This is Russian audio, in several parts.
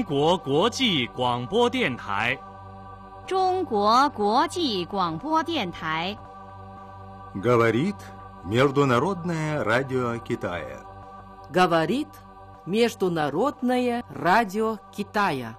国国际广播电台。 中国国际广播电台。 Говорит Международное радио Китая. Говорит Международное радио Китая.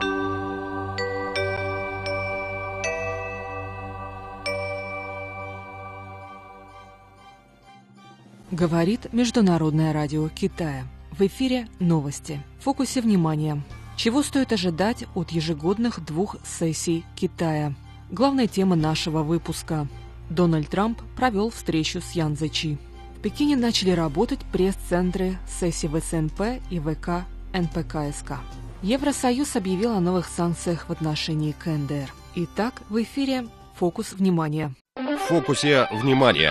Говорит Международное радио Китая. В эфире новости. В фокусе внимания. Чего стоит ожидать от ежегодных 2 сессий Китая? Главная тема нашего выпуска. Дональд Трамп провел встречу с Ян Цзечи. В Пекине начали работать пресс-центры сессий ВСНП и ВК НПКСК. Евросоюз объявил о новых санкциях в отношении КНДР. Итак, в эфире «Фокус внимания». В фокусе внимания.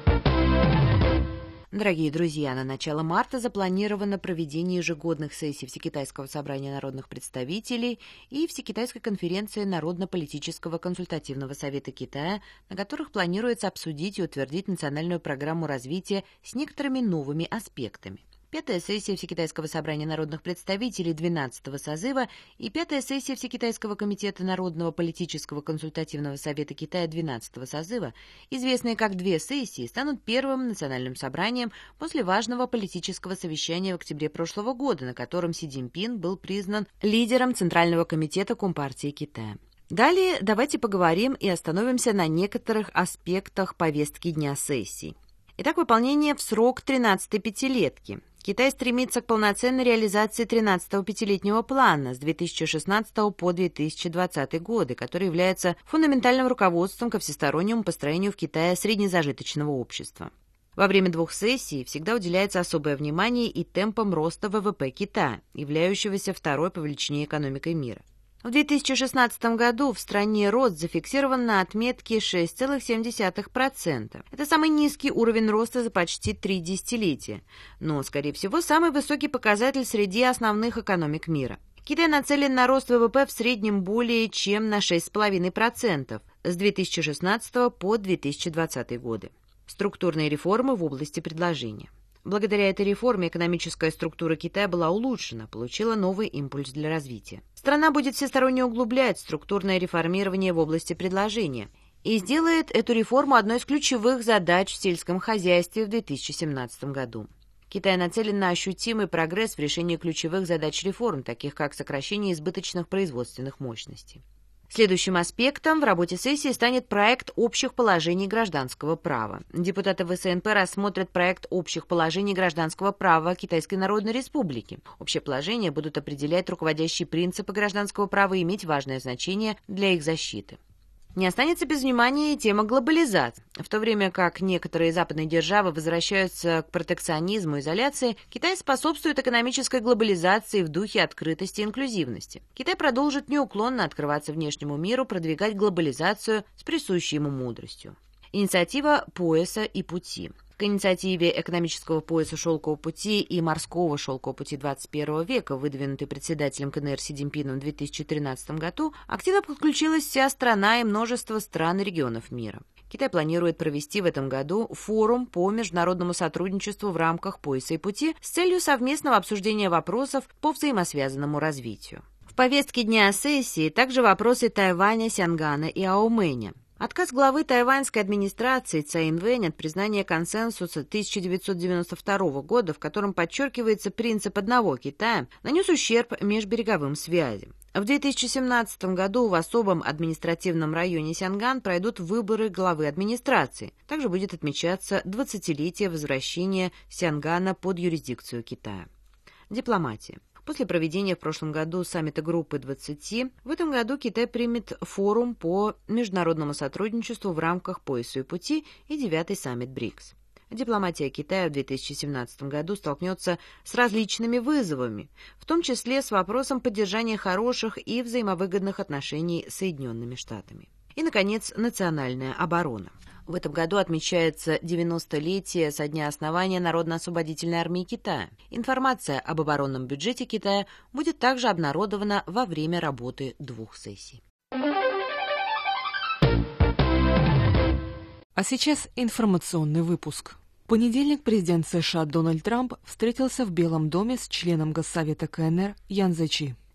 Дорогие друзья, на начало марта запланировано проведение ежегодных сессий Всекитайского собрания народных представителей и Всекитайской конференции Народно-политического консультативного совета Китая, на которых планируется обсудить и утвердить национальную программу развития с некоторыми новыми аспектами. 5-я сессия Всекитайского собрания народных представителей 12-го созыва и 5-я сессия Всекитайского комитета Народного политического консультативного совета Китая 12-го созыва, известные как 2 сессии, станут первым национальным собранием после важного политического совещания в октябре прошлого года, на котором Си Цзиньпин был признан лидером Центрального комитета Компартии Китая. Далее давайте поговорим и остановимся на некоторых аспектах повестки дня сессий. Итак, выполнение в срок 13-й пятилетки. Китай стремится к полноценной реализации 13-го пятилетнего плана с 2016 по 2020 годы, который является фундаментальным руководством ко всестороннему построению в Китае среднезажиточного общества. Во время 2 сессий всегда уделяется особое внимание и темпам роста ВВП Китая, являющегося второй по величине экономикой мира. В 2016 году в стране рост зафиксирован на отметке 6,7%. Это самый низкий уровень роста за почти 3 десятилетия, но, скорее всего, самый высокий показатель среди основных экономик мира. Китай нацелен на рост ВВП в среднем более чем на 6,5% с 2016 по 2020 годы. Структурные реформы в области предложения. Благодаря этой реформе экономическая структура Китая была улучшена, получила новый импульс для развития. Страна будет всесторонне углублять структурное реформирование в области предложения и сделает эту реформу одной из ключевых задач в сельском хозяйстве в 2017 году. Китай нацелен на ощутимый прогресс в решении ключевых задач реформ, таких как сокращение избыточных производственных мощностей. Следующим аспектом в работе сессии станет проект общих положений гражданского права. Депутаты ВСНП рассмотрят проект общих положений гражданского права Китайской Народной Республики. Общие положения будут определять руководящие принципы гражданского права и иметь важное значение для их защиты. Не останется без внимания и тема глобализации. В то время как некоторые западные державы возвращаются к протекционизму и изоляции, Китай способствует экономической глобализации в духе открытости и инклюзивности. Китай продолжит неуклонно открываться внешнему миру, продвигать глобализацию с присущей ему мудростью. Инициатива пояса и пути. К инициативе экономического пояса шелкового пути и морского шелкового пути 21 века, выдвинутой председателем КНР Си Цзиньпином в 2013 году, активно подключилась вся страна и множество стран и регионов мира. Китай планирует провести в этом году форум по международному сотрудничеству в рамках пояса и пути с целью совместного обсуждения вопросов по взаимосвязанному развитию. В повестке дня сессии также вопросы Тайваня, Сянгана и Аоменя. Отказ главы тайваньской администрации Цай Инвэнь от признания консенсуса 1992 года, в котором подчеркивается принцип одного Китая, нанес ущерб межбереговым связям. В 2017 году в особом административном районе Сянган пройдут выборы главы администрации. Также будет отмечаться 20-летие возвращения Сянгана под юрисдикцию Китая. Дипломатия. После проведения в прошлом году саммита Группы 20, в этом году Китай примет форум по международному сотрудничеству в рамках пояса и пути и 9-й саммит БРИКС. Дипломатия Китая в 2017 году столкнется с различными вызовами, в том числе с вопросом поддержания хороших и взаимовыгодных отношений с Соединенными Штатами. И, наконец, национальная оборона. В этом году отмечается 90-летие со дня основания Народно-освободительной армии Китая. Информация об оборонном бюджете Китая будет также обнародована во время работы 2 сессий. А сейчас информационный выпуск. В понедельник президент США Дональд Трамп встретился в Белом доме с членом Госсовета КНР Ян Цзечи.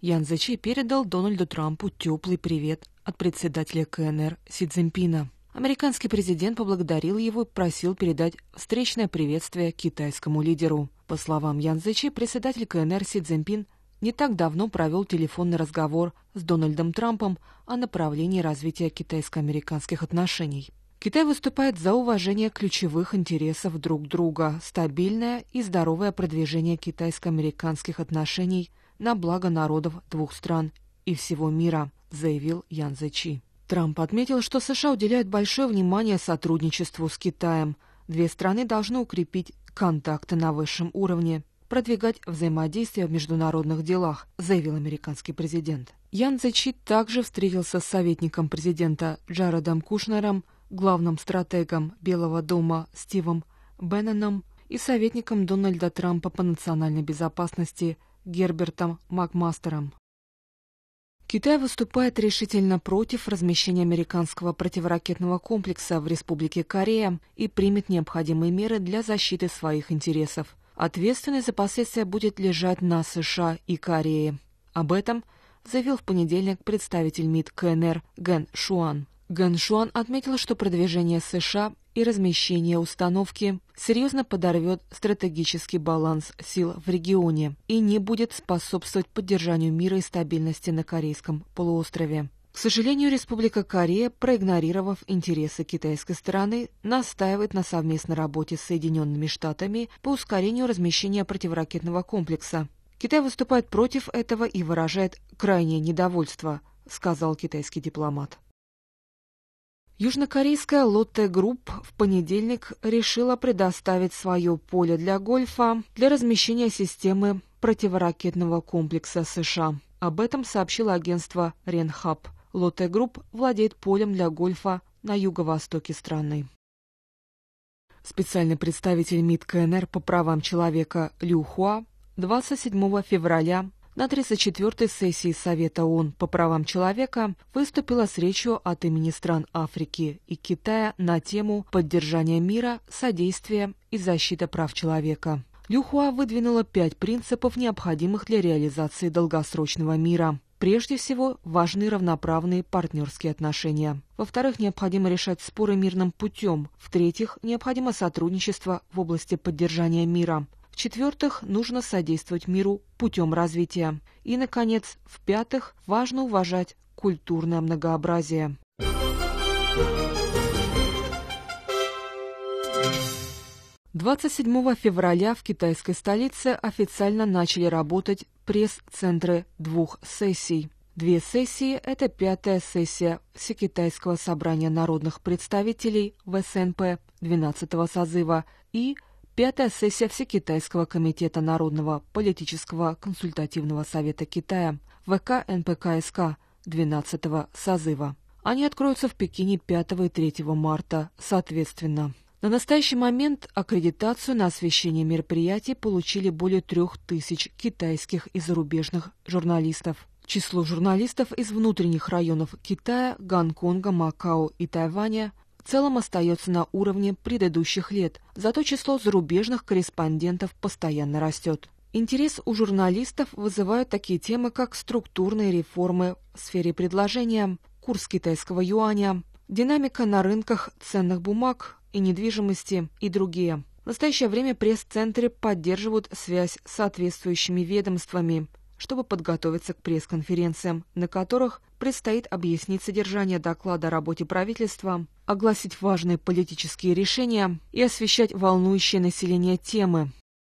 Ян Цзечи передал Дональду Трампу теплый привет от председателя КНР Си Цзиньпина. Американский президент поблагодарил его и просил передать встречное приветствие китайскому лидеру. По словам Ян Цзечи, председатель КНР Си Цзиньпин не так давно провел телефонный разговор с Дональдом Трампом о направлении развития китайско-американских отношений. Китай выступает за уважение ключевых интересов друг друга, стабильное и здоровое продвижение китайско-американских отношений на благо народов двух стран и всего мира, заявил Ян Цзечи. Трамп отметил, что США уделяют большое внимание сотрудничеству с Китаем. Две страны должны укрепить контакты на высшем уровне, продвигать взаимодействие в международных делах, заявил американский президент. Ян Цзечи также встретился с советником президента Джаредом Кушнером, главным стратегом Белого дома Стивом Бенноном и советником Дональда Трампа по национальной безопасности Гербертом Макмастером. Китай выступает решительно против размещения американского противоракетного комплекса в Республике Корея и примет необходимые меры для защиты своих интересов. Ответственность за последствия будет лежать на США и Корее. Об этом заявил в понедельник представитель МИД КНР Ген Шуан. Ген Шуан отметил, что продвижение США и размещение установки серьезно подорвет стратегический баланс сил в регионе и не будет способствовать поддержанию мира и стабильности на Корейском полуострове. К сожалению, Республика Корея, проигнорировав интересы китайской стороны, настаивает на совместной работе с Соединенными Штатами по ускорению размещения противоракетного комплекса. Китай выступает против этого и выражает крайнее недовольство, сказал китайский дипломат. Южнокорейская Lotte Group в понедельник решила предоставить свое поле для гольфа для размещения системы противоракетного комплекса США. Об этом сообщило агентство Ренхап. Lotte Group владеет полем для гольфа на юго-востоке страны. Специальный представитель МИД КНР по правам человека Лю Хуа 27 февраля на 34-й сессии Совета ООН по правам человека выступила с речью от имени стран Африки и Китая на тему поддержания мира, содействия и защиты прав человека. Лю Хуа выдвинула 5 принципов, необходимых для реализации долгосрочного мира. Прежде всего, важны равноправные партнерские отношения. Во-вторых, необходимо решать споры мирным путем. В-третьих, необходимо сотрудничество в области поддержания мира. В-четвертых, нужно содействовать миру путем развития. И, наконец, в-пятых, важно уважать культурное многообразие. – 27 февраля в китайской столице официально начали работать пресс-центры 2 сессий. 2 сессии – это 5-я сессия Всекитайского собрания народных представителей ВСНП 12-го созыва и 5-я сессия Всекитайского комитета Народного политического консультативного совета Китая ВК-НПКСК 12-го созыва. Они откроются в Пекине 5 и 3 марта соответственно. На настоящий момент аккредитацию на освещение мероприятий получили более 3000 китайских и зарубежных журналистов. Число журналистов из внутренних районов Китая, Гонконга, Макао и Тайваня в целом остается на уровне предыдущих лет, зато число зарубежных корреспондентов постоянно растет. Интерес у журналистов вызывают такие темы, как структурные реформы в сфере предложения, курс китайского юаня, динамика на рынках ценных бумаг и недвижимости и другие. В настоящее время пресс-центры поддерживают связь с соответствующими ведомствами, чтобы подготовиться к пресс-конференциям, на которых предстоит объяснить содержание доклада о работе правительства, огласить важные политические решения и освещать волнующие население темы.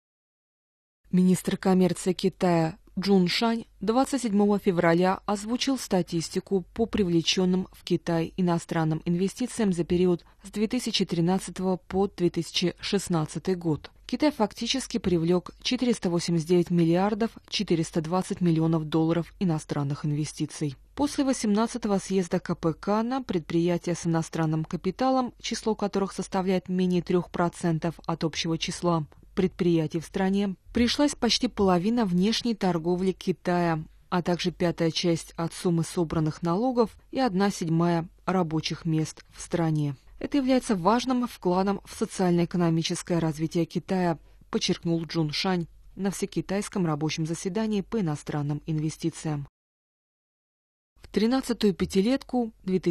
Министр коммерции Китая Джун Шань 27 февраля озвучил статистику по привлеченным в Китай иностранным инвестициям за период с 2013 по 2016 год. Китай фактически привлек 489 миллиардов 420 миллионов долларов иностранных инвестиций. После 18-го съезда КПК на предприятия с иностранным капиталом, число которых составляет менее 3% от общего числа предприятий в стране, пришлась почти половина внешней торговли Китая, а также 1/5 часть от суммы собранных налогов и 1/7 рабочих мест в стране. Это является важным вкладом в социально-экономическое развитие Китая, подчеркнул Джун Шань на всекитайском рабочем заседании по иностранным инвестициям. В 13-ю пятилетку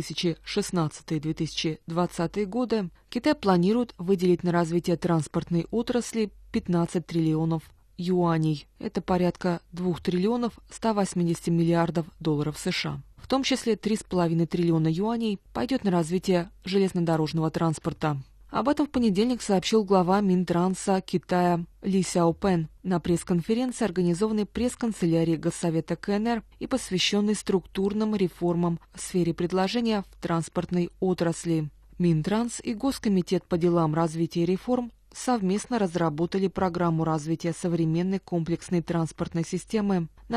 2016-2020 годы Китай планирует выделить на развитие транспортной отрасли 15 триллионов юаней. Это порядка 2 триллионов 180 миллиардов долларов США. В том числе 3,5 триллиона юаней пойдет на развитие железнодорожного транспорта. Об этом в понедельник сообщил глава Минтранса Китая Ли Сяопэн на пресс-конференции, организованной пресс-канцелярией Госсовета КНР и посвященной структурным реформам в сфере предложения в транспортной отрасли. Минтранс и Госкомитет по делам развития и реформ совместно разработали программу развития современной комплексной транспортной системы на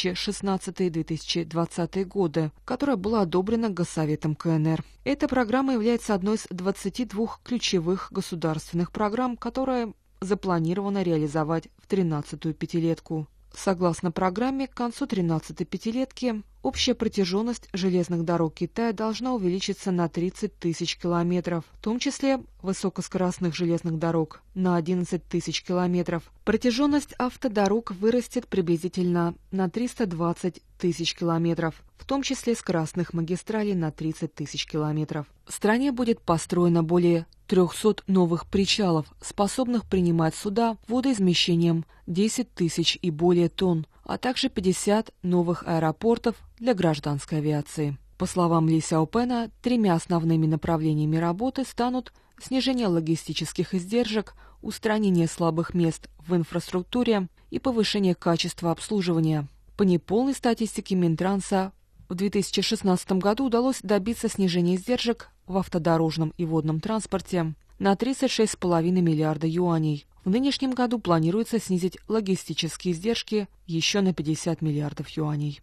2016-2020 годы, которая была одобрена Госсоветом КНР. Эта программа является одной из 22 ключевых государственных программ, которые запланировано реализовать в 13-ю пятилетку. Согласно программе, к концу 13-й пятилетки общая протяженность железных дорог Китая должна увеличиться на 30 тысяч километров, в том числе высокоскоростных железных дорог на 11 тысяч километров. Протяженность автодорог вырастет приблизительно на 320 тысяч километров, в том числе скоростных магистралей на 30 тысяч километров. В стране будет построено более 300 новых причалов, способных принимать суда водоизмещением 10 тысяч и более тонн, а также 50 новых аэропортов для гражданской авиации. По словам Ли Сяопэна, 3 основными направлениями работы станут снижение логистических издержек, устранение слабых мест в инфраструктуре и повышение качества обслуживания. По неполной статистике Минтранса, в 2016 году удалось добиться снижения издержек в автодорожном и водном транспорте на 36,5 миллиарда юаней. В нынешнем году планируется снизить логистические издержки еще на 50 миллиардов юаней.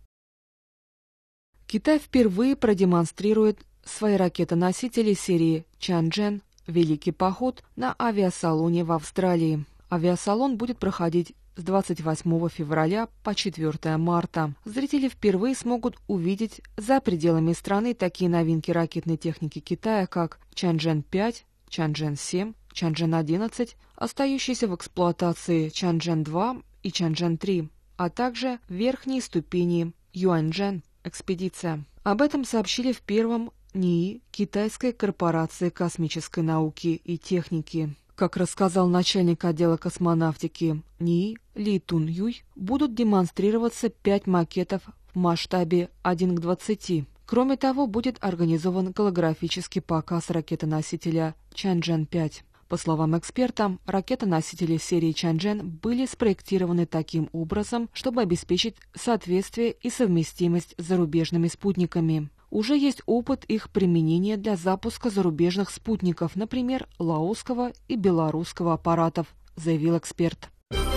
Китай впервые продемонстрирует свои ракетоносители серии Чанчжэн «Великий поход» на авиасалоне в Австралии. Авиасалон будет проходить с 28 февраля по 4 марта. Зрители впервые смогут увидеть за пределами страны такие новинки ракетной техники Китая, как Чанчжэн-5, Чанчжэн-7, Чанчжэн-11, остающиеся в эксплуатации Чанчжэн-2 и Чанчжэн-3, а также верхние ступени Юаньчжэн экспедиция. Об этом сообщили в первом НИИ Китайской корпорации космической науки и техники. Как рассказал начальник отдела космонавтики НИИ Ли Тун-Юй, будут демонстрироваться 5 макетов в масштабе 1:20. Кроме того, будет организован голографический показ ракетоносителя Чанчжэн-5. По словам эксперта, ракетоносители серии Чанчжэн были спроектированы таким образом, чтобы обеспечить соответствие и совместимость с зарубежными спутниками. Уже есть опыт их применения для запуска зарубежных спутников, например, лаосского и белорусского аппаратов, заявил эксперт.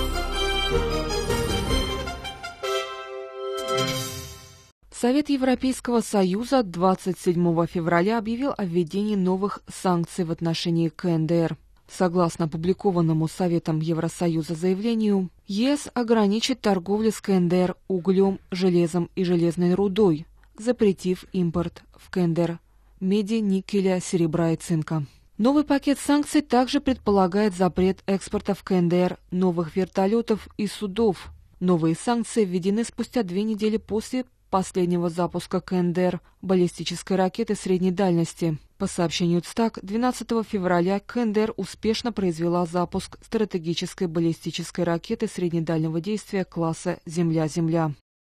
Совет Европейского Союза 27 февраля объявил о введении новых санкций в отношении КНДР. Согласно опубликованному Советом Евросоюза заявлению, ЕС ограничит торговлю с КНДР углем, железом и железной рудой, запретив импорт в КНДР меди, никеля, серебра и цинка. Новый пакет санкций также предполагает запрет экспорта в КНДР новых вертолетов и судов. Новые санкции введены спустя 2 недели после последнего запуска КНДР баллистической ракеты средней дальности. По сообщению ЦТАК, 12 февраля КНДР успешно произвела запуск стратегической баллистической ракеты среднедальнего действия класса «Земля-Земля».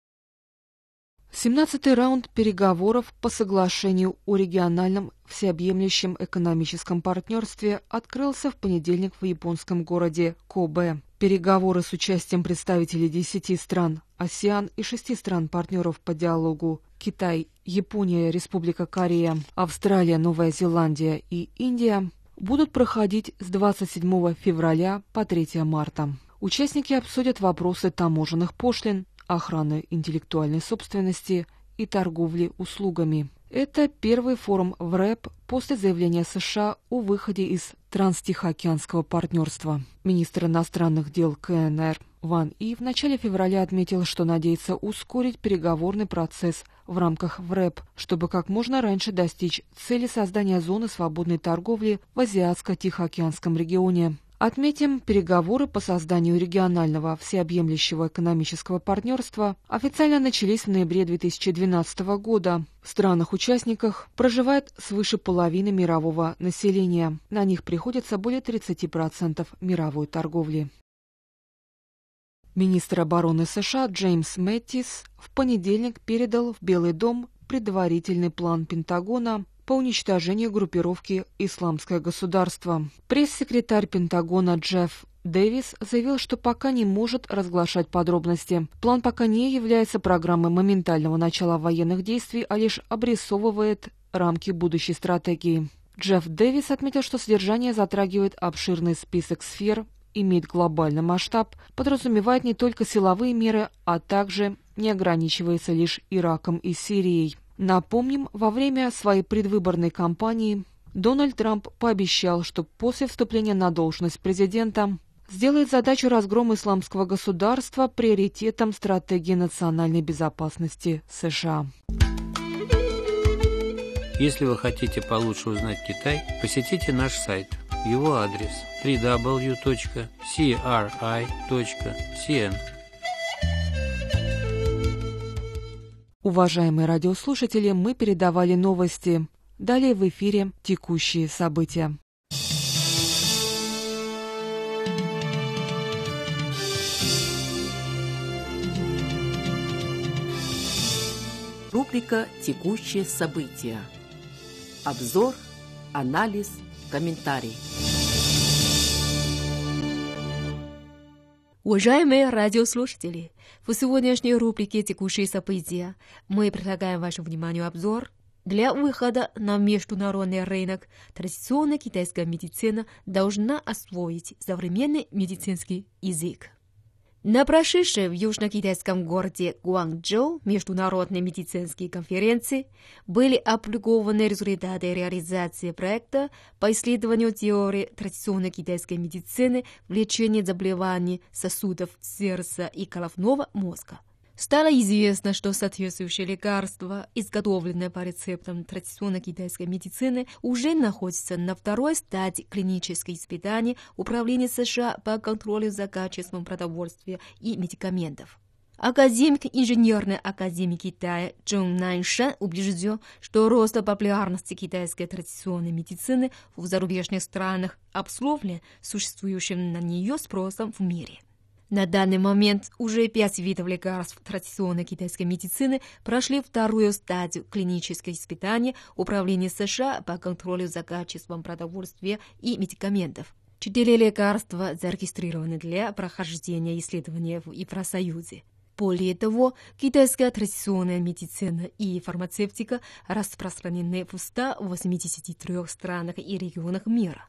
17-й раунд переговоров по соглашению о региональном всеобъемлющем экономическом партнерстве открылся в понедельник в японском городе Кобе. Переговоры с участием представителей 10 стран АСЕАН и 6 стран-партнеров по диалогу Китай, Япония, Республика Корея, Австралия, Новая Зеландия и Индия будут проходить с 27 февраля по 3 марта. Участники обсудят вопросы таможенных пошлин, охраны интеллектуальной собственности и торговли услугами. Это первый форум в РЭП после заявления США о выходе из Транстихоокеанского партнерства. Министр иностранных дел КНР Ван И в начале февраля отметил, что надеется ускорить переговорный процесс в рамках ВРЭП, чтобы как можно раньше достичь цели создания зоны свободной торговли в Азиатско-Тихоокеанском регионе. Отметим, переговоры по созданию регионального всеобъемлющего экономического партнерства официально начались в ноябре 2012 года. В странах-участниках проживает свыше половины мирового населения. На них приходится более 30% мировой торговли. Министр обороны США Джеймс Мэттис в понедельник передал в Белый дом предварительный план Пентагона по уничтожению группировки «Исламское государство». Пресс-секретарь Пентагона Джефф Дэвис заявил, что пока не может разглашать подробности. План пока не является программой моментального начала военных действий, а лишь обрисовывает рамки будущей стратегии. Джефф Дэвис отметил, что содержание затрагивает обширный список сфер, имеет глобальный масштаб, подразумевает не только силовые меры, а также не ограничивается лишь Ираком и Сирией. Напомним, во время своей предвыборной кампании Дональд Трамп пообещал, что после вступления на должность президента сделает задачу разгрома исламского государства приоритетом стратегии национальной безопасности США. Если вы хотите получше узнать Китай, посетите наш сайт. Его адрес www.cri.cn. Уважаемые радиослушатели, мы передавали новости. Далее в эфире текущие события. Рубрика «Текущие события». Обзор, анализ, комментарий. Уважаемые радиослушатели, в сегодняшней рубрике «Текущие события» мы предлагаем вашему вниманию обзор. Для выхода на международный рынок традиционная китайская медицина должна освоить современный медицинский язык. На прошедшей в южно-китайском городе Гуанчжоу международной медицинской конференции были опубликованы результаты реализации проекта по исследованию теории традиционной китайской медицины в лечении заболеваний сосудов сердца и головного мозга. Стало известно, что соответствующее лекарство, изготовленное по рецептам традиционной китайской медицины, уже находится на второй стадии клинических испытаний Управления США по контролю за качеством продовольствия и медикаментов. Академик Инженерной академии Китая Чжун Наньшан убежден, что рост популярности китайской традиционной медицины в зарубежных странах обусловлен существующим на нее спросом в мире. На данный момент уже 5 видов лекарств традиционной китайской медицины прошли вторую стадию клинических испытаний Управления США по контролю за качеством продовольствия и медикаментов. 4 лекарства зарегистрированы для прохождения исследования в Евросоюзе. Более того, китайская традиционная медицина и фармацевтика распространены в 183 странах и регионах мира.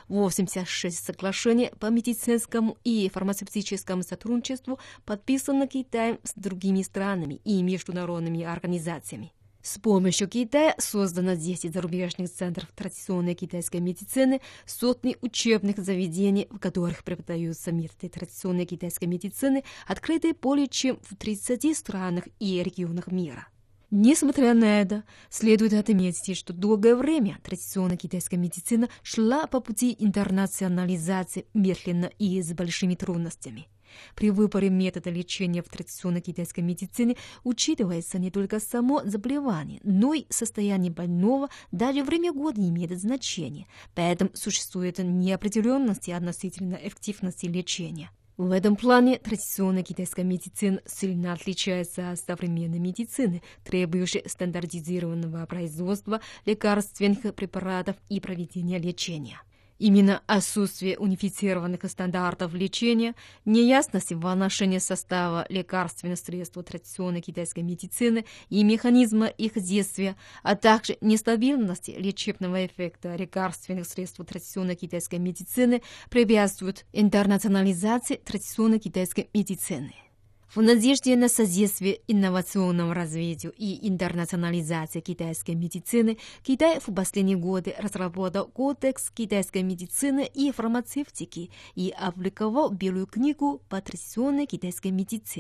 86 соглашений по медицинскому и фармацевтическому сотрудничеству подписано Китаем с другими странами и международными организациями. С помощью Китая создано 10 зарубежных центров традиционной китайской медицины, сотни учебных заведений, в которых преподаются методы традиционной китайской медицины, открытые более чем в 30 странах и регионах мира. Несмотря на это, следует отметить, что долгое время традиционная китайская медицина шла по пути интернационализации медленно и с большими трудностями. При выборе метода лечения в традиционной китайской медицине учитывается не только само заболевание, но и состояние больного, даже время года имеет значение, поэтому существует неопределенность относительно эффективности лечения. В этом плане традиционная китайская медицина сильно отличается от современной медицины, требующей стандартизированного производства лекарственных препаратов и проведения лечения. Именно отсутствие унифицированных стандартов лечения, неясности в отношении состава лекарственных средств традиционной китайской медицины и механизма их действия, а также нестабильности лечебного эффекта лекарственных средств традиционной китайской медицины препятствуют интернационализации традиционной китайской медицины. В надежде на содействие инновационному развитию и интернационализации китайской медицины, Китай в последние годы разработал Кодекс китайской медицины и фармацевтики и опубликовал Белую книгу по традиционной китайской медицине.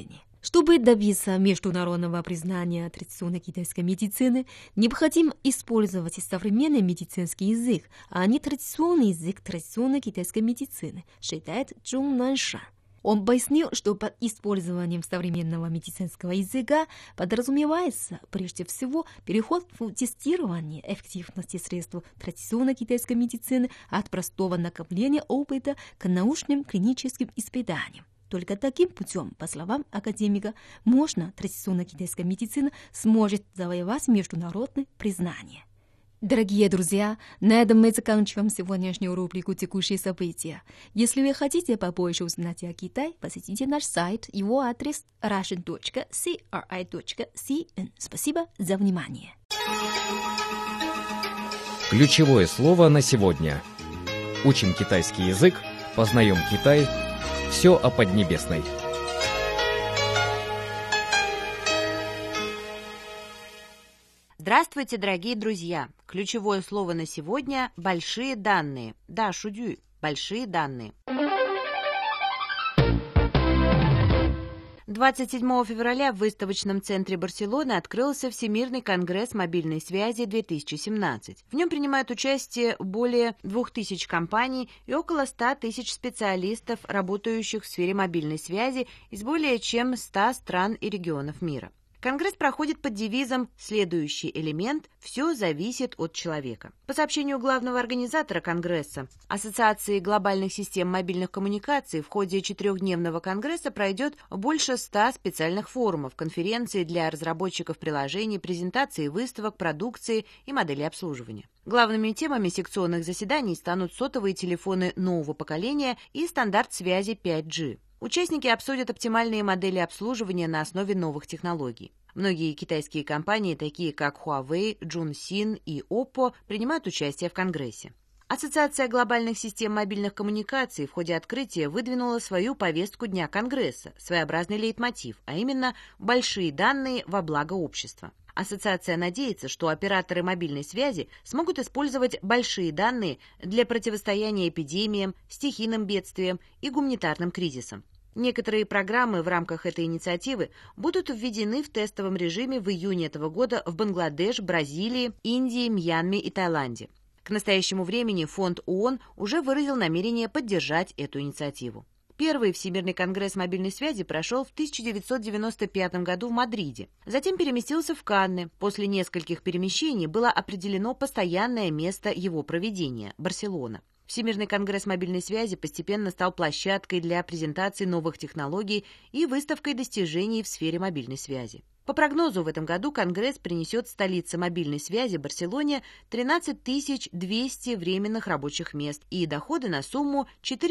Чтобы добиться международного признания традиционной китайской медицины, необходимо использовать современный медицинский язык, а не традиционный язык традиционной китайской медицины, считает Чжун Наншан. Он пояснил, что под использованием современного медицинского языка подразумевается прежде всего переход в тестирование эффективности средств традиционной китайской медицины от простого накопления опыта к научным клиническим испытаниям. Только таким путем, по словам академика, традиционная китайская медицина сможет завоевать международное признание. Дорогие друзья, на этом мы заканчиваем сегодняшнюю рубрику «Текущие события». Если вы хотите побольше узнать о Китае, посетите наш сайт, его адрес russian.cri.cn. Спасибо за внимание. Ключевое слово на сегодня. Учим китайский язык, познаем Китай. Все о Поднебесной. Здравствуйте, дорогие друзья! Ключевое слово на сегодня – большие данные. Да, шудю – большие данные. 27 февраля в выставочном центре Барселоны открылся Всемирный конгресс мобильной связи-2017. В нем принимают участие более 2000 компаний и около 100 тысяч специалистов, работающих в сфере мобильной связи из более чем 100 стран и регионов мира. Конгресс проходит под девизом «Следующий элемент – все зависит от человека». По сообщению главного организатора Конгресса, Ассоциации глобальных систем мобильных коммуникаций, в ходе 4-дневного Конгресса пройдет больше 100 специальных форумов, конференций для разработчиков приложений, презентаций выставок, продукции и моделей обслуживания. Главными темами секционных заседаний станут сотовые телефоны нового поколения и стандарт связи 5G. Участники обсудят оптимальные модели обслуживания на основе новых технологий. Многие китайские компании, такие как Huawei, Junxin и Oppo, принимают участие в Конгрессе. Ассоциация глобальных систем мобильных коммуникаций в ходе открытия выдвинула свою повестку Дня Конгресса, своеобразный лейтмотив, а именно «большие данные во благо общества». Ассоциация надеется, что операторы мобильной связи смогут использовать большие данные для противостояния эпидемиям, стихийным бедствиям и гуманитарным кризисам. Некоторые программы в рамках этой инициативы будут введены в тестовом режиме в июне этого года в Бангладеш, Бразилии, Индии, Мьянме и Таиланде. К настоящему времени фонд ООН уже выразил намерение поддержать эту инициативу. Первый Всемирный конгресс мобильной связи прошел в 1995 году в Мадриде. Затем переместился в Канны. После нескольких перемещений было определено постоянное место его проведения – Барселона. Всемирный конгресс мобильной связи постепенно стал площадкой для презентации новых технологий и выставкой достижений в сфере мобильной связи. По прогнозу, в этом году Конгресс принесет столице мобильной связи Барселоне 13 200 временных рабочих мест и доходы на сумму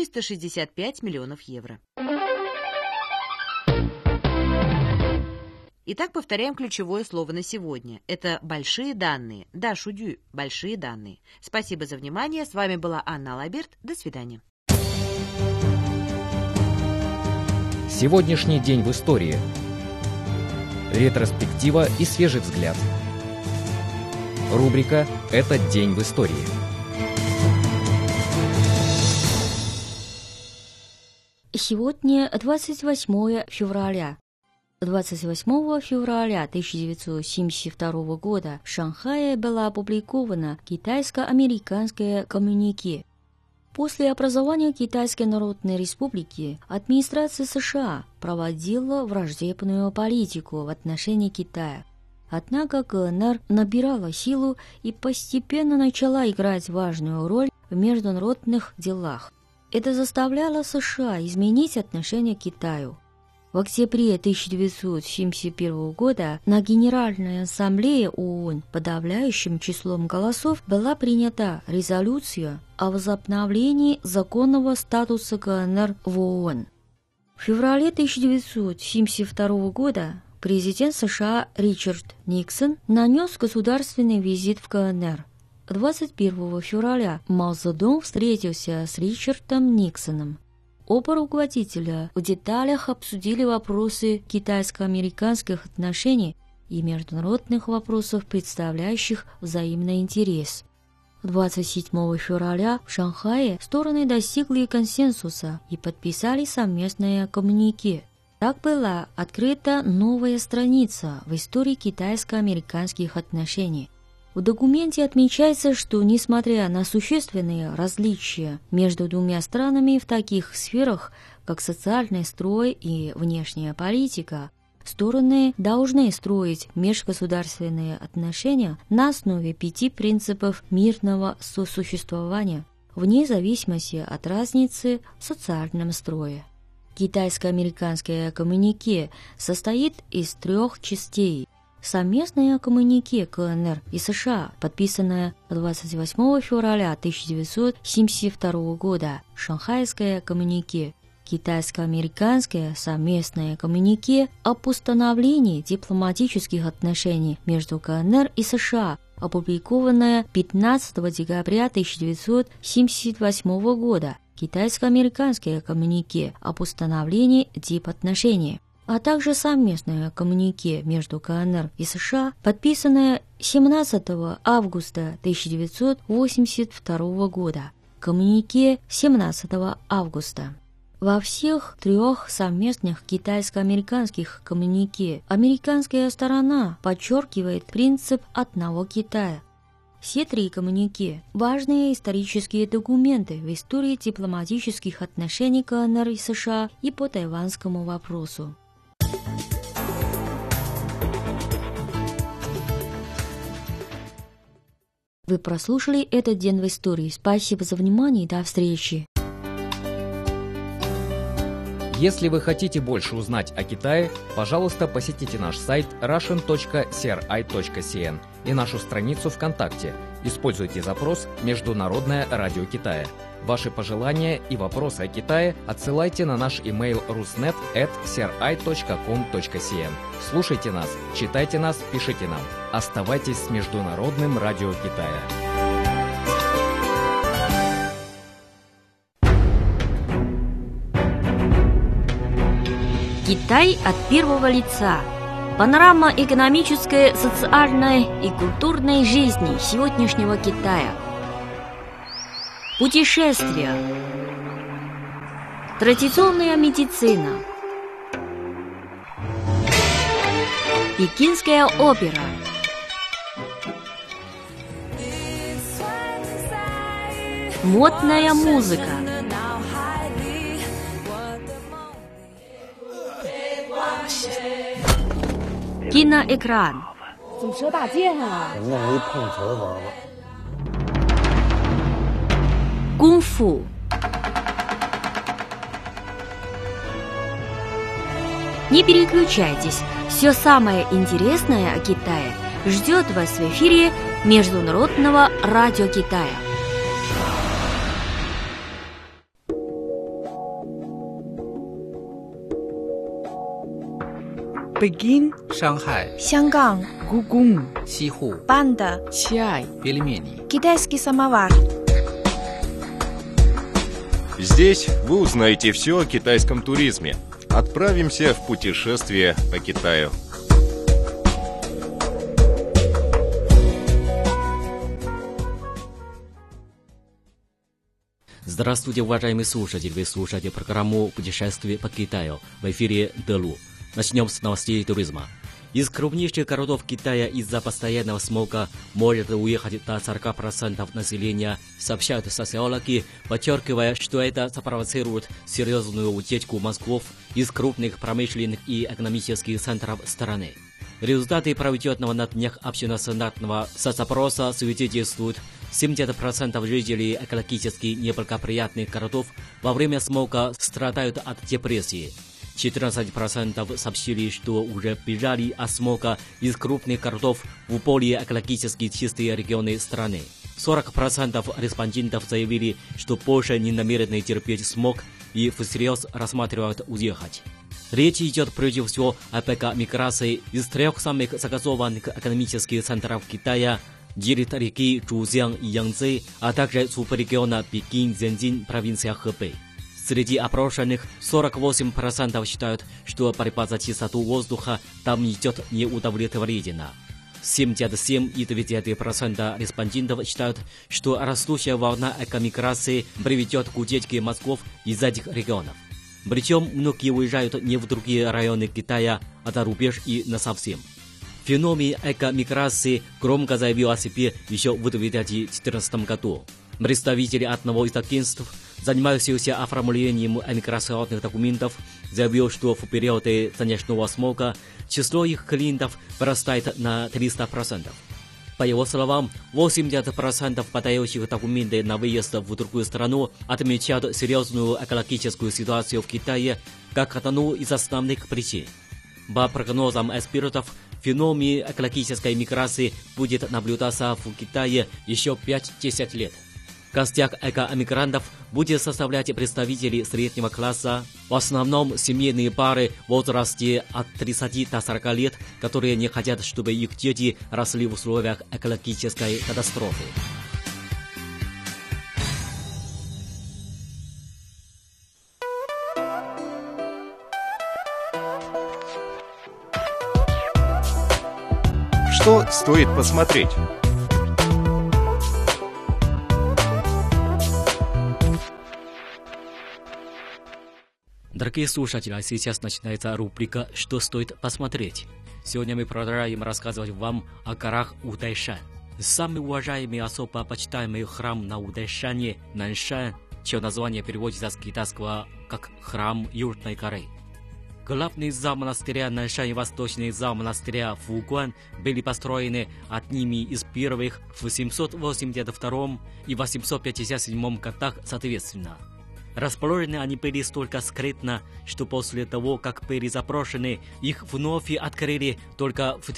465 миллионов евро. Итак, повторяем ключевое слово на сегодня. Это большие данные. Да, шудю, большие данные. Спасибо за внимание. С вами была Анна Лаберт. До свидания. Сегодняшний день в истории. Ретроспектива и свежий взгляд. Рубрика «Этот день в истории». Сегодня 28 февраля. 28 февраля 1972 года в Шанхае была опубликована китайско-американская коммюнике. После образования Китайской Народной Республики администрация США проводила враждебную политику в отношении Китая. Однако КНР набирала силу и постепенно начала играть важную роль в международных делах. Это заставляло США изменить отношение к Китаю. В октябре 1971 года на Генеральной Ассамблее ООН подавляющим числом голосов была принята резолюция о возобновлении законного статуса КНР в ООН. В феврале 1972 года президент США Ричард Никсон нанес государственный визит в КНР. 21 февраля Мао Цзэдун встретился с Ричардом Никсоном. Оба руководителя в деталях обсудили вопросы китайско-американских отношений и международных вопросов, представляющих взаимный интерес. 27 февраля в Шанхае стороны достигли консенсуса и подписали совместное коммюнике. Так была открыта новая страница в истории китайско-американских отношений. В документе отмечается, что, несмотря на существенные различия между двумя странами в таких сферах, как социальный строй и внешняя политика, стороны должны строить межгосударственные отношения на основе 5 принципов мирного сосуществования, вне зависимости от разницы в социальном строе. Китайско-американское коммюнике состоит из 3 частей. Совместное коммюнике КНР и США, подписанное 28 февраля 1972 года, Шанхайское коммюнике, Китайско-американское совместное коммюнике о постановлении дипломатических отношений между КНР и США, опубликованное 15 декабря 1978 года, Китайско-американское коммюнике о постановлении дипотношений, а также совместное коммюнике между КНР и США, подписанное 17 августа 1982 года, коммюнике 17 августа. Во всех 3 совместных китайско-американских коммюнике американская сторона подчеркивает принцип одного Китая. Все 3 коммюнике – важные исторические документы в истории дипломатических отношений КНР и США и по тайванскому вопросу. Вы прослушали этот день в истории. Спасибо за внимание и до встречи. Если вы хотите больше узнать о Китае, пожалуйста, посетите наш сайт russian.cri.cn и нашу страницу ВКонтакте. Используйте запрос «Международное радио Китая». Ваши пожелания и вопросы о Китае отсылайте на наш email rusnet@cri.com.cn. Слушайте нас, читайте нас, пишите нам. Оставайтесь с Международным радио Китая. Китай от первого лица. Панорама экономической, социальной и культурной жизни сегодняшнего Китая. Путешествия. Традиционная медицина. Пекинская опера. Модная музыка. Киноэкран. Кунг-фу. Не переключайтесь. Все самое интересное о Китае ждет вас в эфире Международного радио Китая. Пекин, Шанхай, 香港 Гугун, Сиху, панда, чай, пельмени. китайский самовар. Здесь вы узнаете все о китайском туризме. Отправимся в путешествие по Китаю. Здравствуйте, уважаемые слушатели! Вы слушаете программу «Путешествие по Китаю» в эфире ДЛУ. Начнем с новостей туризма. Из крупнейших городов Китая из-за постоянного смога может уехать до 40% населения, сообщают социологи, подчеркивая, что это спровоцирует серьезную утечку мозгов из крупных промышленных и экономических центров страны. Результаты проведенного на днях общенационального соцопроса свидетельствуют, 70% жителей экологически неблагоприятных городов во время смога страдают от депрессии. 14% сообщили, что уже бежали от смога из крупных городов в более экологически чистые регионы страны. 40% респондентов заявили, что больше не намерены терпеть смог и всерьез рассматривают уехать. Речь идет прежде всего о миграции из 3 самых загазованных экономических центров Китая, делит реки Чжузян и Янцзы, а также субрегиона Пекин-Цзянцзинь, провинция Хэбэй. Среди опрошенных 48% считают, что борьба за чистоту воздуха там идет неудовлетворительно. 77,2% респондентов считают, что растущая волна экомиграции приведет к утечке мозгов из этих регионов. Причем многие уезжают не в другие районы Китая, а за рубеж и насовсем. Феномен эко-миграции громко заявил о себе еще в 2014 году. Представители одного из агентств, занимающихся оформлением эмиграционных документов, заявил, что в периоды снежного смога число их клиентов вырастает на 300%. По его словам, 80% подающих документы на выезд в другую страну отмечают серьезную экологическую ситуацию в Китае как одну из основных причин. По прогнозам экспертов, феномен экологической миграции будет наблюдаться в Китае еще 5-10 лет. Костяк эко-эмигрантов будет составлять представители среднего класса, в основном семейные пары в возрасте от 30 до 40 лет, которые не хотят, чтобы их дети росли в условиях экологической катастрофы. Что стоит посмотреть? Дорогие слушатели, сейчас начинается рубрика «Что стоит посмотреть?». Сегодня мы продолжаем рассказывать вам о горах Удайшань. Самый уважаемый и особо почитаемый храм на Удайшане – Наншань, чье название переводится с китайского как «Храм Южной горы». Главный зал монастыря Наншань и восточный зал монастыря Фугуан были построены одними из первых в 782 и 857 годах соответственно. Расположены они были столько скрытно, что после того, как были заброшены, их вновь открыли только в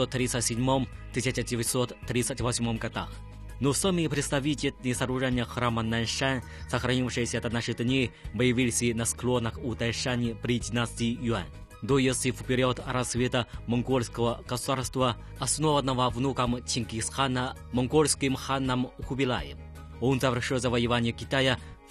1937-1938 годах. Но самые представительные сооружения храма Наншань, сохранившиеся до наших дней, появились на склонах Удайшани при династии Юань. То есть в период расцвета монгольского государства, основанного внуком Чингисхана, монгольским ханом Хубилаем. Он завершил завоевание Китая в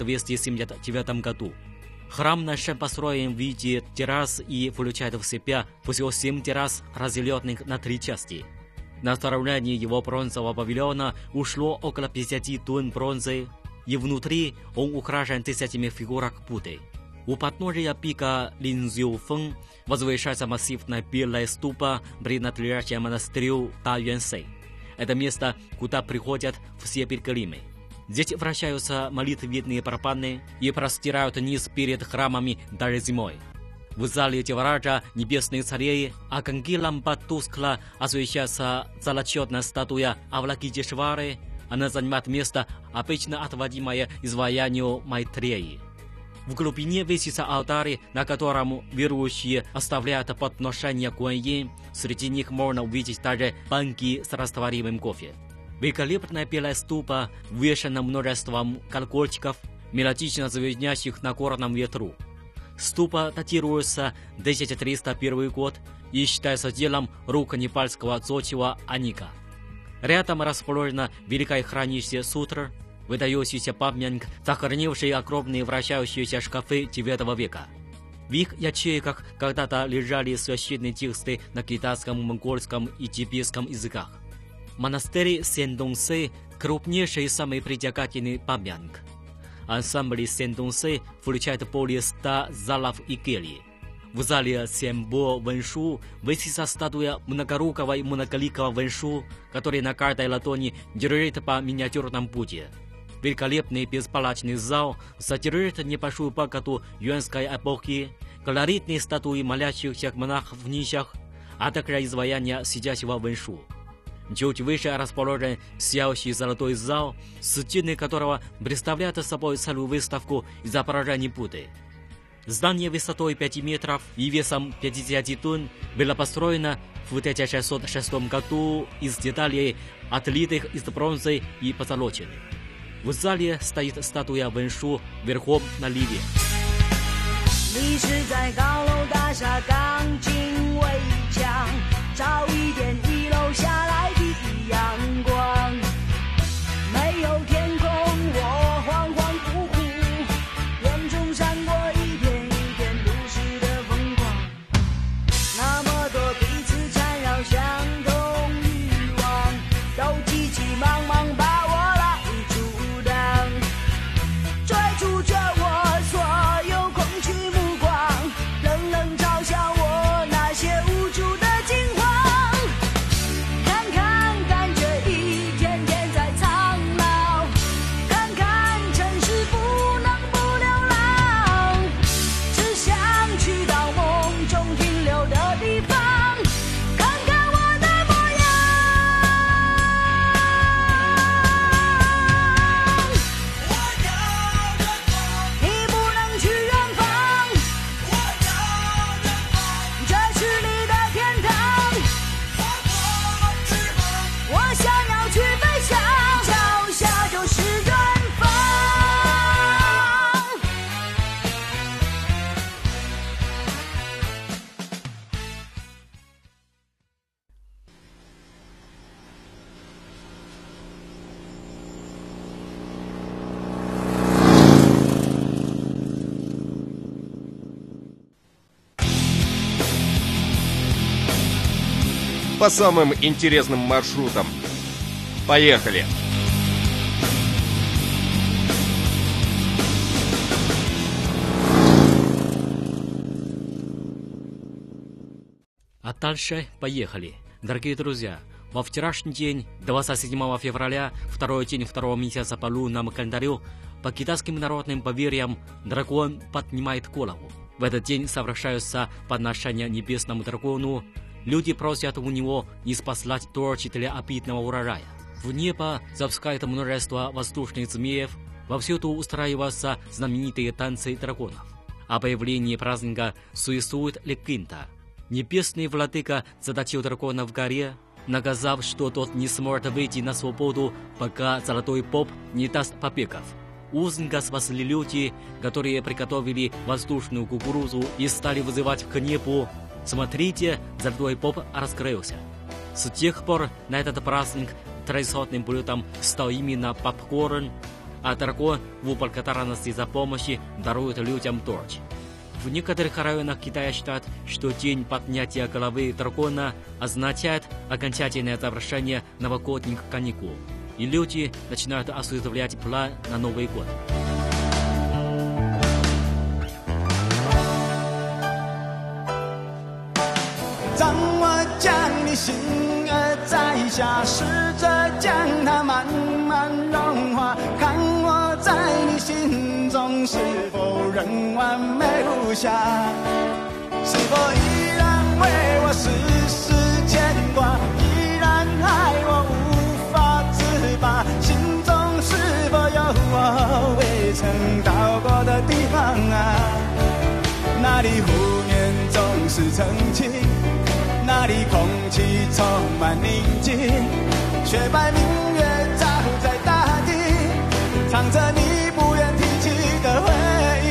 1279 году. Храм Наншань построен в виде террас и включает в себя всего 7 террас, разделенных на 3 части. На сооружение его бронзового павильона ушло около 50 тонн бронзы, и внутри он украшен тысячами фигурок Будды. У подножия пика Линзюфэн возвышается массивная белая ступа, принадлежащая монастырю Даюэнсэй. Это место, куда приходят все пилигримы. Здесь вращаются молитвенные барабаны и простирают низ перед храмами даже зимой. В зале Девараджа небесных царей огоньки лампад тускло освещается золоченая статуя Авлокитешвары. Она занимает место, обычно отводимое изваянию Майтреи. В глубине высится алтарь, на котором верующие оставляют подношения Гуаньин. Среди них можно увидеть даже банки с растворимым кофе. Великолепная белая ступа увешана множеством колокольчиков, мелодично звенящих на горном ветру. Ступа датируется 1301 год и считается делом рук непальского зодчего Аника. Рядом расположена великая хранилище сутр, выдающийся памятник, сохранивший огромные вращающиеся шкафы IX века. В их ячейках когда-то лежали священные тексты на китайском, монгольском и тибетском языках. Монастырь Сендонсэй – крупнейший и самый притягательный памятник. Ансамбль Сендонсэй включает более 100 залов и кельи. В зале Сенбо Вэншу высится статуя многорукого и многоликого Вэншу, который на каждой ладони держит по миниатюрном Будде. Великолепный беспалатный зал содержит небольшую богату юаньской эпохи, колоритные статуи молящихся монахов в нишах, а также изваяния сидящего Вэншу. Чуть выше расположен сияющий золотой зал, стены которого представляют собой целую выставку изображений Будды. Здание высотой 5 метров и весом 50 тонн было построено в 1606 году из деталей, отлитых из бронзы и позолоченных. В зале стоит статуя Вэншу верхом на ливе. по самым интересным маршрутам. Поехали! А дальше поехали. Дорогие друзья, во вчерашний день, 27 февраля, второй день второго месяца по лунному календарю, по китайским народным поверьям, дракон поднимает голову. В этот день совершаются подношения небесному дракону. Люди просят у него не спаслать дождь для обильного урожая. В небо запускает множество воздушных змеев. Вовсюду устраиваются знаменитые танцы драконов. О появлении праздника существует легенда. Небесный владыка заточил дракона в горе, наказав, что тот не сможет выйти на свободу, пока золотой поп не даст побегов. Узника спасли люди, которые приготовили воздушную кукурузу и стали вызывать к небу: «Смотрите, золотой поп раскрылся». С тех пор на этот праздник традиционным блюдом стал именно попкорн, а дракон в благодарности за помощь дарует людям дождь. В некоторых районах Китая считают, что день поднятия головы дракона означает окончательное завершение новогодних каникул, и люди начинают осуществлять план на Новый год. 让我将你心儿摘下，试着将它慢慢融化，看我在你心中是否仍完美无瑕，是否依然为我时时牵挂，依然爱我无法自拔，心中是否有我未曾到过的地方啊？那里湖面总是澄清，那里空气充满宁静，雪白明月照在大地，唱着你不愿提起的回忆。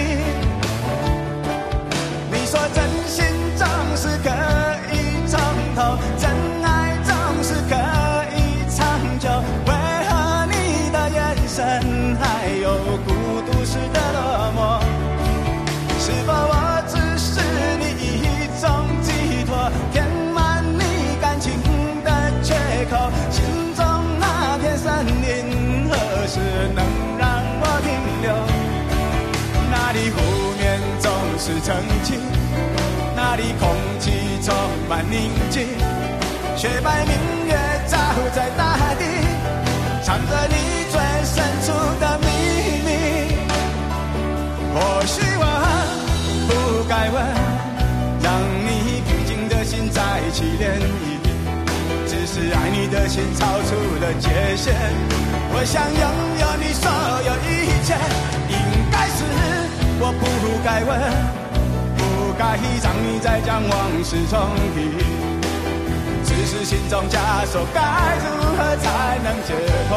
你说真心总是可以从头，真爱总是可以长久，为何你的眼神还有孤独时的落寞？是否我只是你一种寄托，填满你感情的缺口？心中那片森林何时能让我停留？那里湖面总是澄清，那里空气充满宁静，雪白明月照在大地，藏着你最深处的秘密。或许我不该问，让你平静的心再起涟漪，只是爱你的心超出了界限。我想拥有你所有一切，应该是我不该问，不该让你再将往事重提，只是心中枷锁该如何才能解脱？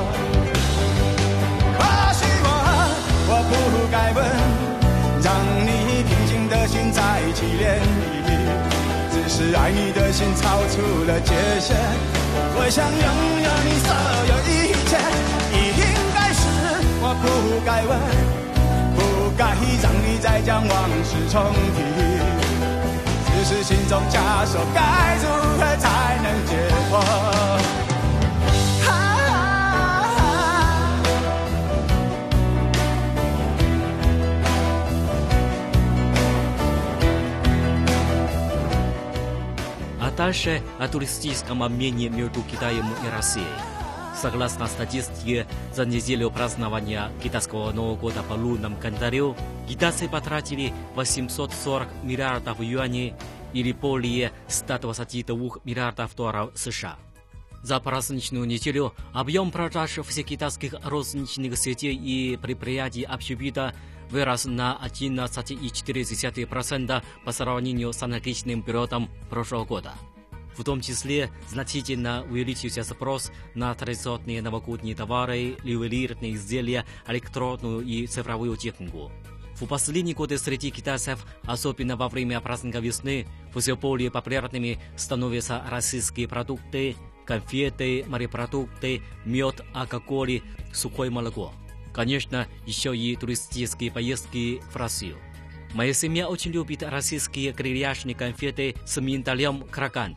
或许我不该问，让你平静的心再起涟漪，只是爱你的心超出了界限。我想拥有你所有一切，应该是我不该问，不该让你再将往事重提，只是心中枷锁该如何才能解脱？ Дальше о туристическом обмене между Китаем и Россией. Согласно статистике, за неделю празднования китайского Нового года по лунному календарю китайцы потратили 840 миллиардов юаней или более 122 миллиардов долларов США. За праздничную неделю объем продаж всех китайских розничных сетей и предприятий общепита вырос на 11,4% по сравнению с аналогичным периодом прошлого года. В том числе значительно увеличился спрос на традиционные новогодние товары, ювелирные изделия, электронную и цифровую технику. В последние годы среди китайцев, особенно во время праздника весны, все более популярными становятся российские продукты, конфеты, морепродукты, мед, алкоголь, сухое молоко. Конечно, еще и туристические поездки в Россию. Моя семья очень любит российские грильяжные конфеты с миндалем «Крагант».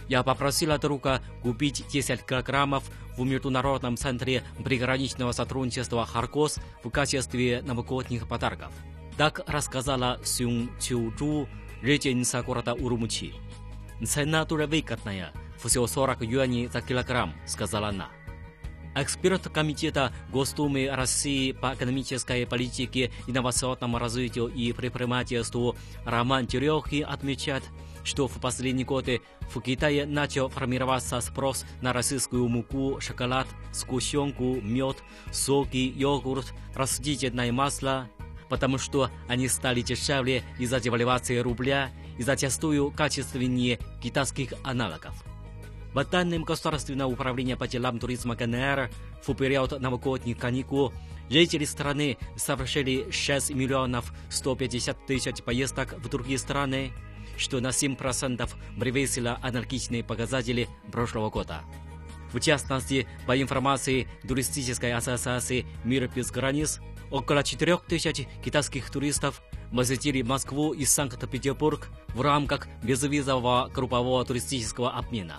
Я попросила друга купить 10 килограммов в Международном центре приграничного сотрудничества «Харкос» в качестве новогодних подарков. Так рассказала Сюн Чжу, жительница города Урумчи. «Цена тоже выгодная, всего 40 юаней за килограмм», — сказала она. Эксперт Комитета Госдумы России по экономической политике, инновационному развитию и предпринимательству Роман Терехи отмечает, что в последние годы в Китае начал формироваться спрос на российскую муку, шоколад, сгущенку, мед, соки, йогурт, растительное масло, потому что они стали дешевле из-за девальвации рубля и зачастую качественнее китайских аналогов. По данным Государственного управления по делам туризма КНР, в период новогодних каникул жители страны совершили 6 миллионов 150 тысяч поездок в другие страны, что на 7% превысило аналогичные показатели прошлого года. В частности, по информации Туристической ассоциации «Мир без границ», около 4 тысяч китайских туристов посетили Москву и Санкт-Петербург в рамках безвизового группового туристического обмена.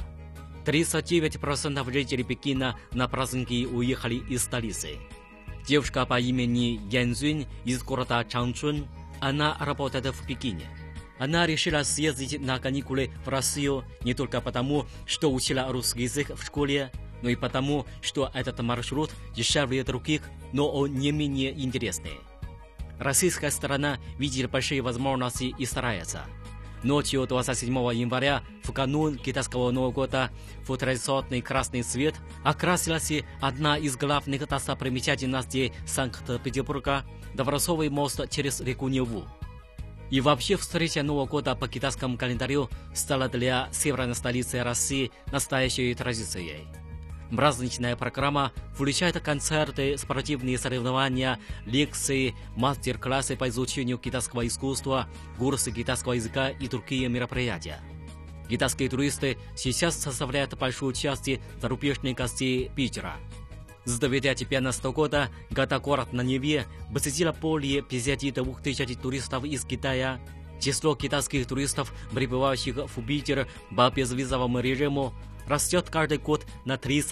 39% жителей Пекина на праздники уехали из столицы. Девушка по имени Ян Цзюнь из города Чанчжун, она работает в Пекине. Она решила съездить на каникулы в Россию не только потому, что учила русский язык в школе, но и потому, что этот маршрут дешевле других, но он не менее интересный. Российская сторона видит большие возможности и старается. Ночью 27 января, в канун китайского Нового года, в традиционный красный цвет окрасилась одна из главных достопримечательностей Санкт-Петербурга – Дворцовый мост через реку Неву. И вообще встреча Нового года по китайскому календарю стала для северной столицы России настоящей традицией. Праздничная программа включает концерты, спортивные соревнования, лекции, мастер-классы по изучению китайского искусства, курсы китайского языка и другие мероприятия. Китайские туристы сейчас составляют большую часть зарубежных гостей Питера. С 2015 года город на Неве посетило более 52 тысяч туристов из Китая. Число китайских туристов, прибывающих в Питер по безвизовому режиму, растет каждый год на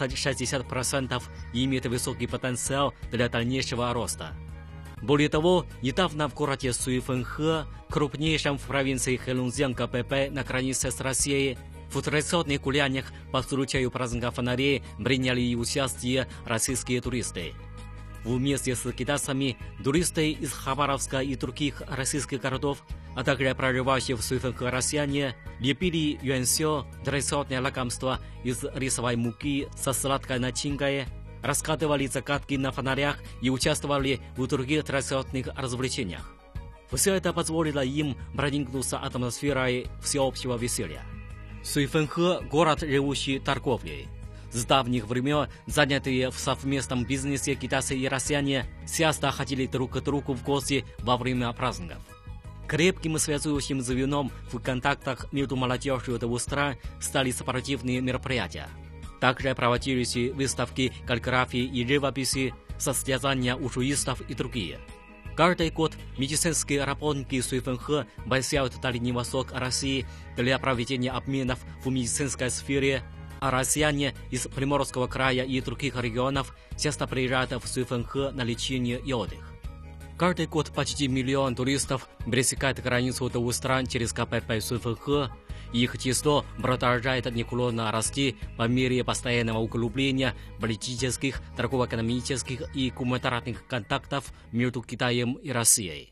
30-60% и имеет высокий потенциал для дальнейшего роста. Более того, недавно в городе Суйфэнхэ, крупнейшем в провинции Хэлунцзян КПП на границе с Россией, в традиционных гуляниях по случаю праздника фонарей приняли участие российские туристы. Вместе с китайцами туристы из Хабаровска и других российских городов, а также проживающие в Суйфэнхэ россияне, лепили юэнсё, традиционное лакомство из рисовой муки со сладкой начинкой, раскатывали загадки на фонарях и участвовали в других традиционных развлечениях. Все это позволило им проникнуться атмосферой всеобщего веселья. Суйфэнхэ – город, живущий торговлей. С давних времен занятые в совместном бизнесе китайцы и россияне часто ходили друг к другу в гости во время праздников. Крепким связующим звеном в контактах между молодежью двух стран стали спортивные мероприятия. Также проводились выставки каллиграфии и живописи, состязания ушуистов и другие. Каждый год медицинские работники Суйфэнхэ посещают Дальний Восток России для проведения обменов в медицинской сфере, а россияне из Приморского края и других регионов часто приезжают в Суйфэнхэ на лечение и отдых. Каждый год почти 1 миллион туристов пересекает границу двух стран через КПП Суйфэнхэ. Их число продолжает неуклонно расти по мере постоянного углубления политических, торгово-экономических и гуманитарных контактов между Китаем и Россией.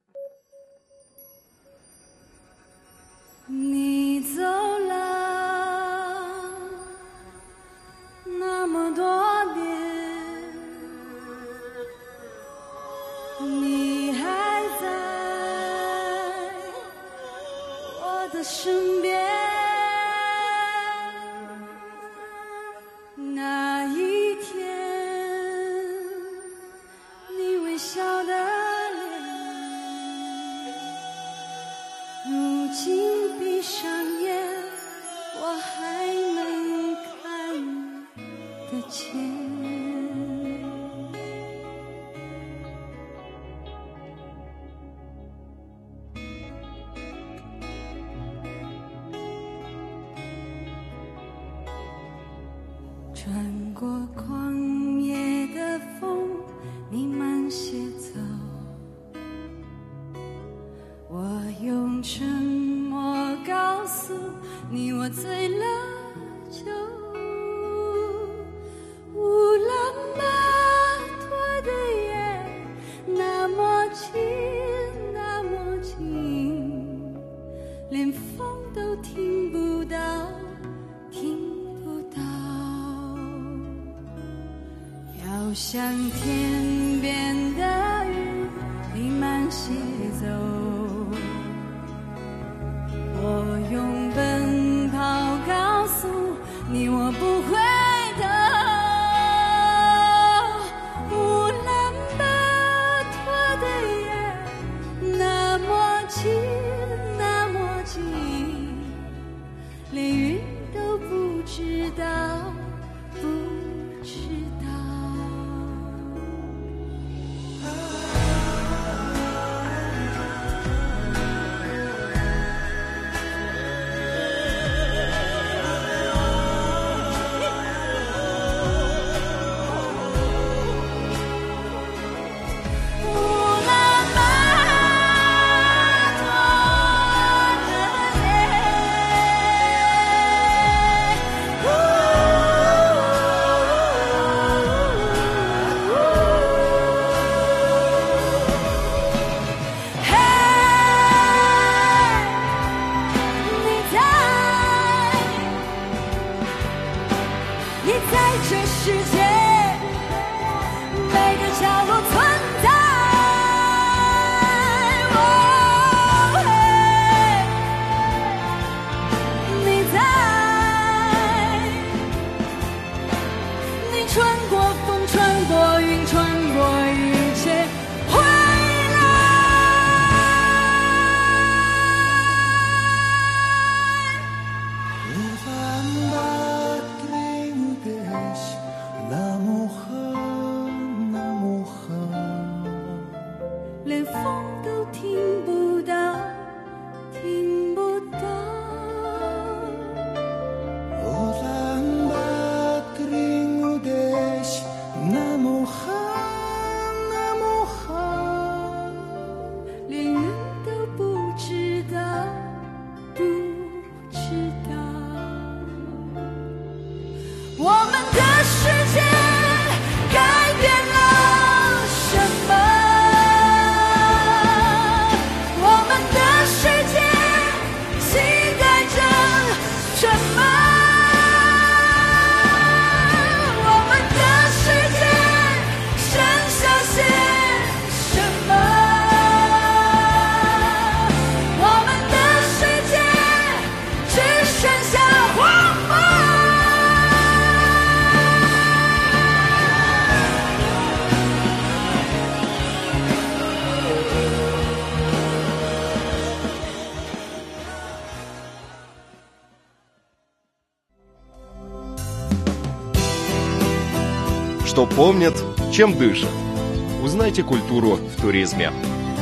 你走了那么多年，你还在我的身边。那一天，你微笑的脸，如今闭上眼，我还没看得见。 穿过旷野的风，你慢些走。我用沉默告诉你，我醉了酒。乌兰巴托的夜那么近，那么近，连风都听不到，听不到。要向天边的云，你慢些走。我用奔跑告诉你，我不会的。乌兰巴托的夜那么近，那么近，连云都不知道，不知道。 Что помнят, чем дышат. Узнайте культуру в туризме.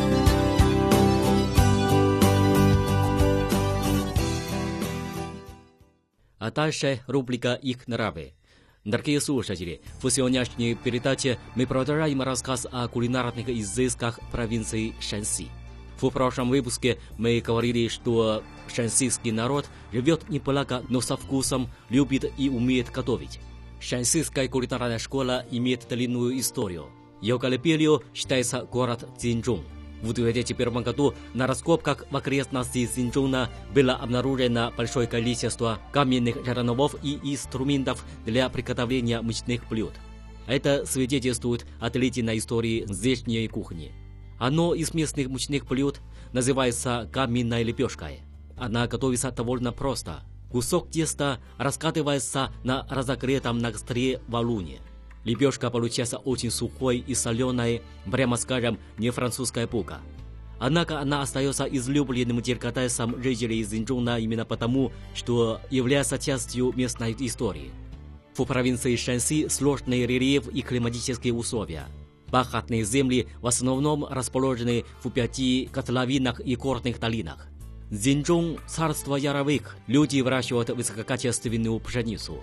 А дальше рубрика «Их нравы». Дорогие слушатели, в сегодняшней передаче мы продолжаем рассказ о кулинарных изысках провинции Шэньси. В прошлом выпуске мы говорили, что шэньсийский народ живет неплохо, но со вкусом, любит и умеет готовить. Шэньсийская кулинарная школа имеет длинную историю. Ее колыбелью считается город Цзиньчжун. В 2001 году на раскопках в окрестности Цзиньчжуна было обнаружено большое количество каменных жерновов и инструментов для приготовления мучных блюд. Это свидетельствует о длительной истории здешней кухни. Одно из местных мучных блюд называется каменной лепешкой. Она готовится довольно просто. Кусок теста раскатывается на разогретом на костре валуне. Лепешка получается очень сухой и соленой, прямо скажем, не французская булка. Однако она остается излюбленным деликатесом жителей Цзиньчжуна именно потому, что является частью местной истории. В провинции Шэньси сложный рельеф и климатические условия. Бархатные земли в основном расположены в 5 котловинах и горных долинах. Цзиньчжун – царство яровых, люди выращивают высококачественную пшеницу.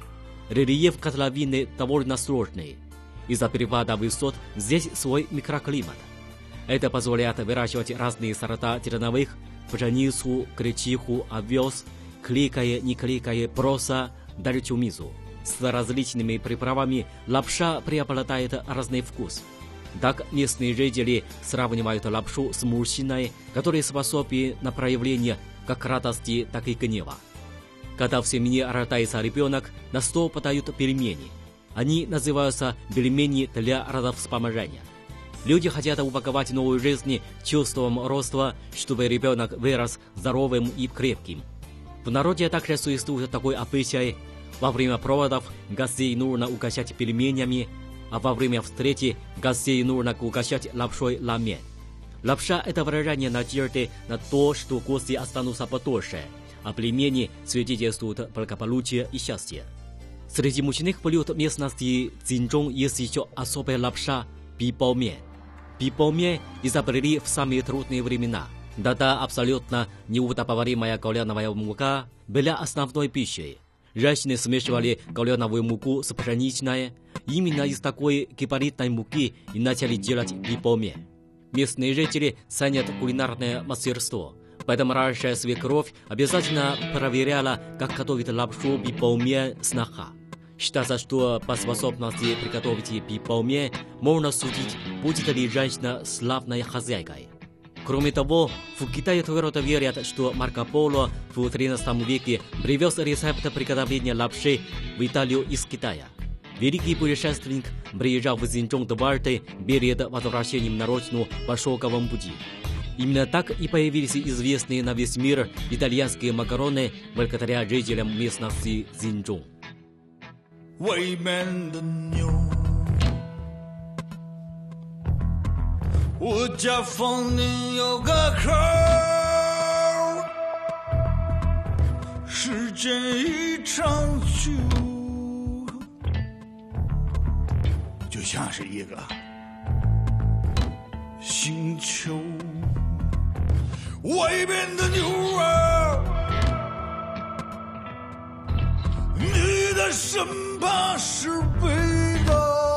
рельеф котловины довольно сложный. Из-за перепада высот здесь свой микроклимат. Это позволяет выращивать разные сорта зерновых, пшеницу, гречиху, овес, клейкое, не клейкое, проса, даже чумизу. С различными приправами лапша преобладает разный вкус. Так местные жители сравнивают лапшу с мужчиной, который способен на проявление как радости, так и гнева. Когда в семье рождается ребенок, на стол подают пельмени. Они называются пельмени для родовспоможения. Люди хотят упаковать новую жизнь чувством родства, чтобы ребенок вырос здоровым и крепким. В народе также существует такой обычай: во время проводов гостей нужно угощать пельменями, а во время встречи гостей нужно угощать лапшой ламен. Лапша – это выражение надежды на то, что гости останутся подольше, а пельмени свидетельствуют благополучие и счастье. Среди мучных блюд местности Цзиньчжоу есть еще особая лапша – пипоумен. Пипоумен изобрели в самые трудные времена. Тогда абсолютно неудобоваримая говяная мука была основной пищей. Женщины смешивали говяную муку с пшеничной. Именно из такой гибридной муки и начали делать пипоумен. Местные жители ценят кулинарное мастерство, поэтому раньше свекровь обязательно проверяла, как готовить лапшу пипоумен сноха. Считается, что по способности приготовить пипоумен можно судить, будет ли женщина славной хозяйкой. Кроме того, в Китае твердо верят, что Марко Поло в 13 веке привез рецепт приготовления лапши в Италию из Китая. Великий путешественник приезжал в Цзиньчжоу дважды перед возвращением на родину по шелковому пути. Именно так и появились известные на весь мир итальянские макароны благодаря жителям местности Цзиньчжоу. 外面的牛，我家房顶有个口，时间一长久，就像是一个星球。外边的牛啊，你的身旁是被动，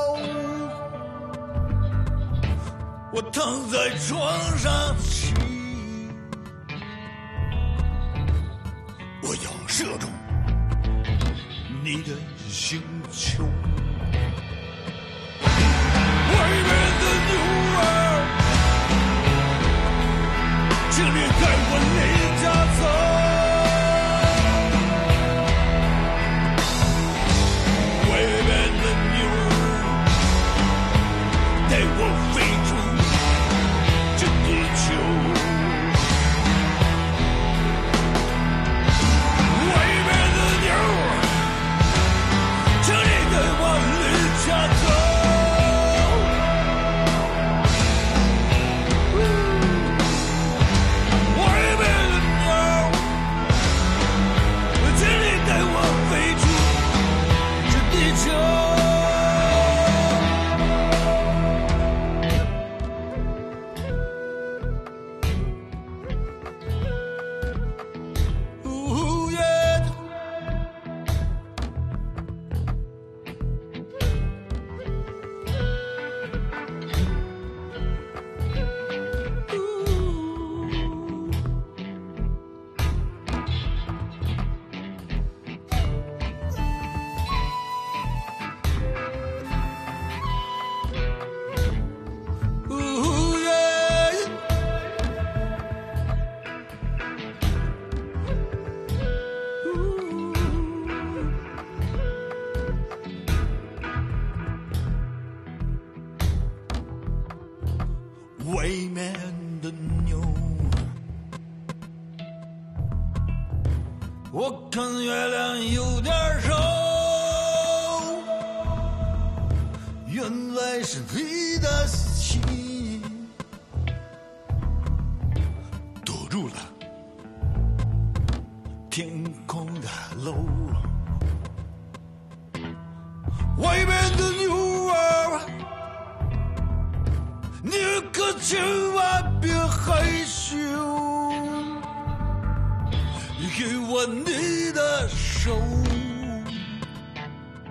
我躺在床上起，我要射中你的星球。外面的牛啊，请你带我离家走。带我飞出这地球，外面的牛，请你带我离家走。外面的牛，请你带我飞出这地球。外面的牛，我看月亮有点瘦，原来是你的心堵住了天空的路。外面的牛啊，你可千万别害羞，给我你的手，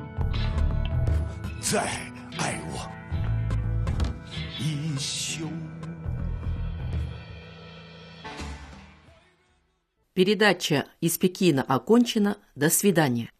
再爱我一宿。 Передача из Пекина окончена. До свидания.